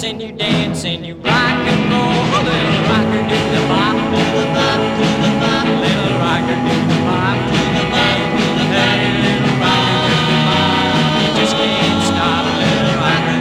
dance and you dance and you rock and roll. Little rocker do the bop, do the bop, do the bop. Little rocker do the bop, do the bop, do the bop. Hey, little rocker do the bop. You just can't stop, little rocker.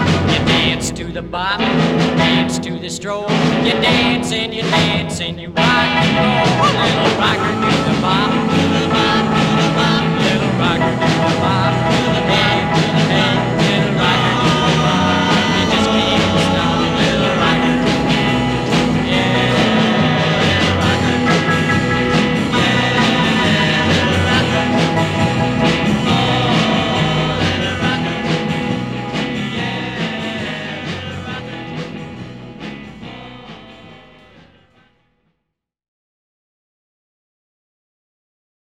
To the bop, dance to the stroll. You dance and you dance and you rock.